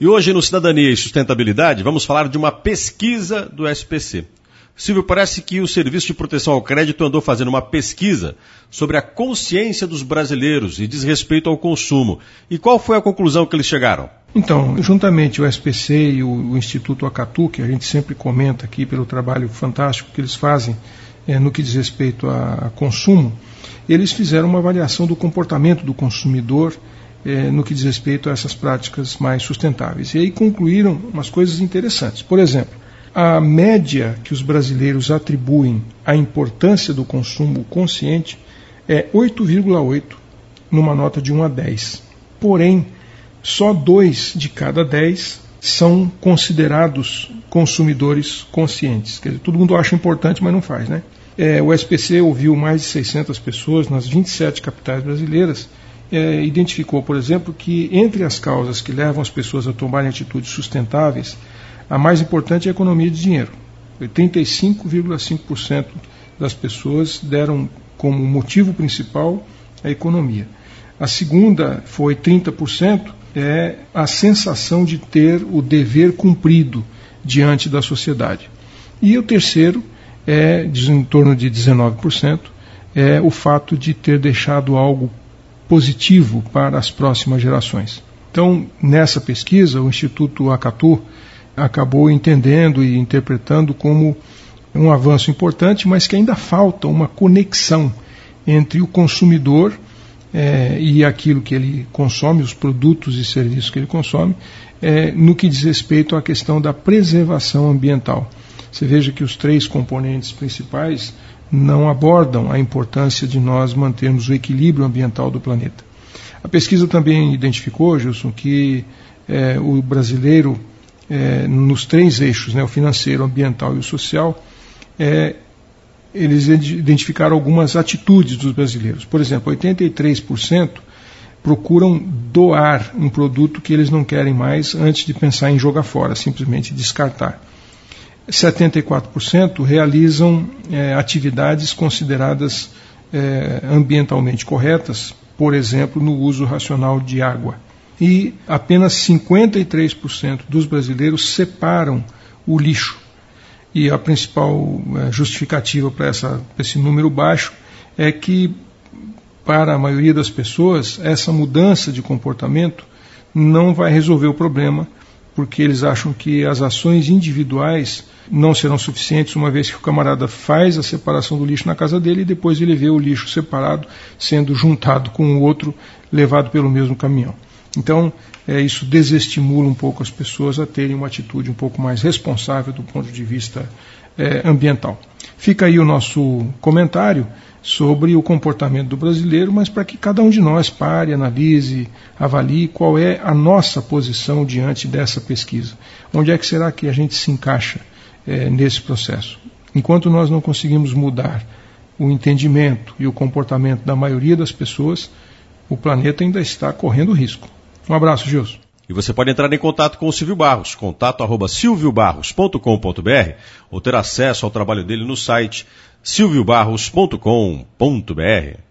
E hoje no Cidadania e Sustentabilidade vamos falar de uma pesquisa do SPC. Silvio, parece que o Serviço de Proteção ao Crédito andou fazendo uma pesquisa sobre a consciência dos brasileiros e diz respeito ao consumo. E qual foi a conclusão que eles chegaram? Então, juntamente o SPC e o Instituto Acatu, que a gente sempre comenta aqui pelo trabalho fantástico que eles fazem no que diz respeito a consumo, eles fizeram uma avaliação do comportamento do consumidor no que diz respeito a essas práticas mais sustentáveis. E aí concluíram umas coisas interessantes. Por exemplo, a média que os brasileiros atribuem à importância do consumo consciente é 8,8 numa nota de 1 a 10. Porém, só 2 de cada 10 são considerados consumidores conscientes. Quer dizer, todo mundo acha importante, mas não faz, né? O SPC ouviu mais de 600 pessoas nas 27 capitais brasileiras, identificou, por exemplo, que entre as causas que levam as pessoas a tomarem atitudes sustentáveis, a mais importante é a economia de dinheiro. 85,5% das pessoas deram como motivo principal a economia. A segunda foi 30%, é a sensação de ter o dever cumprido diante da sociedade. E o terceiro, em torno de 19%, é o fato de ter deixado algo positivo para as próximas gerações. Então, nessa pesquisa, o Instituto Acatu acabou entendendo e interpretando como um avanço importante, mas que ainda falta uma conexão entre o consumidor e aquilo que ele consome, os produtos e serviços que ele consome, no que diz respeito à questão da preservação ambiental. Você veja que os 3 componentes principais não abordam a importância de nós mantermos o equilíbrio ambiental do planeta. A pesquisa também identificou, Gilson, que o brasileiro, nos 3 eixos, o financeiro, o ambiental e o social, eles identificaram algumas atitudes dos brasileiros. Por exemplo, 83% procuram doar um produto que eles não querem mais antes de pensar em jogar fora, simplesmente descartar. 74% realizam atividades consideradas ambientalmente corretas, por exemplo, no uso racional de água. E apenas 53% dos brasileiros separam o lixo. E a principal justificativa para esse número baixo é que, para a maioria das pessoas, essa mudança de comportamento não vai resolver o problema, porque eles acham que as ações individuais não serão suficientes, uma vez que o camarada faz a separação do lixo na casa dele e depois ele vê o lixo separado sendo juntado com o outro, levado pelo mesmo caminhão. Então, isso desestimula um pouco as pessoas a terem uma atitude um pouco mais responsável do ponto de vista ambiental. Fica aí o nosso comentário sobre o comportamento do brasileiro, mas para que cada um de nós pare, analise, avalie qual é a nossa posição diante dessa pesquisa. Onde é que será que a gente se encaixa nesse processo? Enquanto nós não conseguimos mudar o entendimento e o comportamento da maioria das pessoas, o planeta ainda está correndo risco. Um abraço, Gilson. E você pode entrar em contato com o Silvio Barros, contato@silviobarros.com.br, ou ter acesso ao trabalho dele no site silviobarros.com.br.